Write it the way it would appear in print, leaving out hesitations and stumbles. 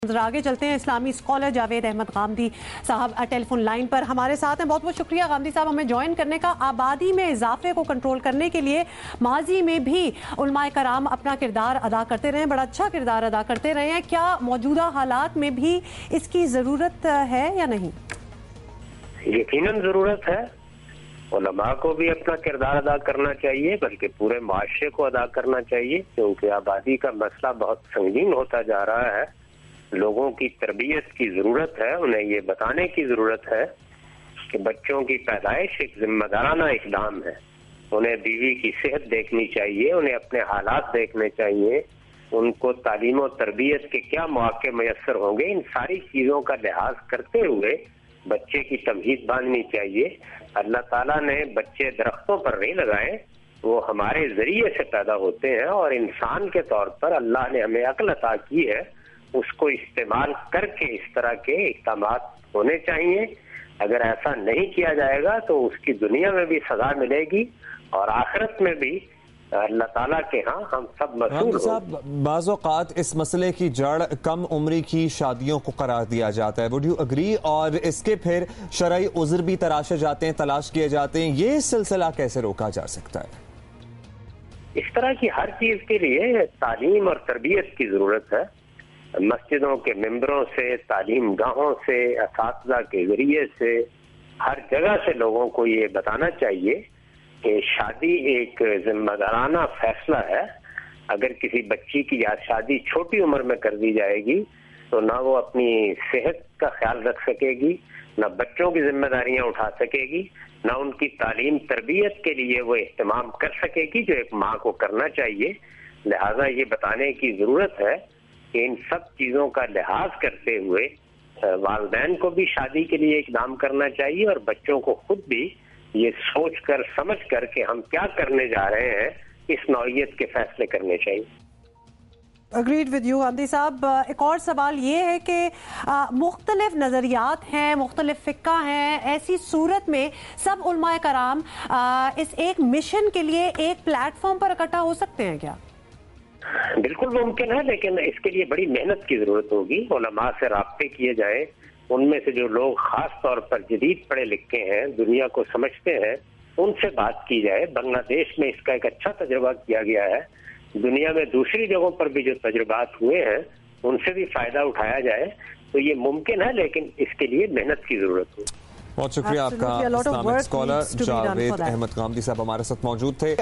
आगे चलते हैं। इस्लामी स्कॉलर जावेद अहमद गामदी साहब टेली फोन लाइन पर हमारे साथ हैं। बहुत बहुत शुक्रिया गामदी साहब हमें ज्वाइन करने का। आबादी में इजाफे को कंट्रोल करने के लिए माजी में भी उलमाए कराम अपना किरदार अदा करते रहे, बड़ा अच्छा किरदार अदा करते रहे हैं। क्या मौजूदा हालात में भी इसकी ज़रूरत है या नहीं? यकीनन ज़रूरत है। उलमा को भी अपना किरदार अदा करना चाहिए, बल्कि पूरे माशरे को अदा करना चाहिए, क्योंकि आबादी का मसला बहुत संगीन होता जा रहा है। लोगों की तरबियत की ज़रूरत है। उन्हें ये बताने की ज़रूरत है कि बच्चों की पैदाइश एक जिम्मेदाराना इक़दाम है। उन्हें बीवी की सेहत देखनी चाहिए, उन्हें अपने हालात देखने चाहिए, उनको तालीम और तरबियत के क्या मौके मैसर होंगे, इन सारी चीज़ों का लिहाज करते हुए बच्चे की तमहीद बांधनी चाहिए। अल्लाह ताला ने बच्चे दरख्तों पर नहीं लगाए, वो हमारे ज़रिए से पैदा होते हैं और इंसान के तौर पर अल्लाह ने हमें अक्ल अता की है, उसको इस्तेमाल करके इस तरह के इक़दामात होने चाहिए। अगर ऐसा नहीं किया जाएगा तो उसकी दुनिया में भी सजा मिलेगी और आखिरत में भी अल्लाह ताला के यहाँ हम सब मसूल साहब, बाज़ औक़ात इस मसले की जड़ कम उम्री की शादियों को करार दिया जाता है। Would you agree? और इसके फिर शरई उज़्र भी तलाश किए जाते हैं। ये सिलसिला कैसे रोका जा सकता है? इस तरह की हर चीज के लिए तालीम और तरबियत की जरूरत है। मस्जिदों के मेंबरों से, तालीम गाहों से, असातिज़ा के जरिए से, हर जगह से लोगों को ये बताना चाहिए कि शादी एक जिम्मेदाराना फैसला है। अगर किसी बच्ची की शादी छोटी उम्र में कर दी जाएगी तो ना वो अपनी सेहत का ख्याल रख सकेगी, ना बच्चों की जिम्मेदारियां उठा सकेगी, ना उनकी तालीम तरबियत के लिए वो इहतमाम कर सकेगी जो एक माँ को करना चाहिए। लिहाजा ये बताने की जरूरत है कि इन सब चीजों का लिहाज करते हुए वालिदैन को भी शादी के लिए इक़दाम करना चाहिए और बच्चों को खुद भी ये सोच कर समझ कर के हम क्या करने जा रहे हैं इस नौइयत के फैसले करने चाहिए। अग्रीड विद यू गांधी साहब। एक और सवाल ये है कि मुख्तलिफ नज़रियात हैं, मुख्तलिफ फ़िक़्हा हैं, ऐसी सूरत में सब उलमाए कराम इस एक मिशन के लिए एक प्लेटफॉर्म पर इकट्ठा हो सकते हैं क्या? बिल्कुल मुमकिन है, लेकिन इसके लिए बड़ी मेहनत की जरूरत होगी। उलमा से राब्ते किए जाए, उनमें से जो लोग खास तौर पर जदीद पढ़े लिखे हैं, दुनिया को समझते हैं, उनसे बात की जाए। बांग्लादेश में इसका एक अच्छा तजुर्बा किया गया है। दुनिया में दूसरी जगहों पर भी जो तजुर्बात हुए हैं उनसे भी फायदा उठाया जाए तो ये मुमकिन है, लेकिन इसके लिए मेहनत की जरूरत है। बहुत शुक्रिया आपका। इस्लामिक स्कॉलर जावेद अहमद गामदी साहब हमारे साथ मौजूद थे।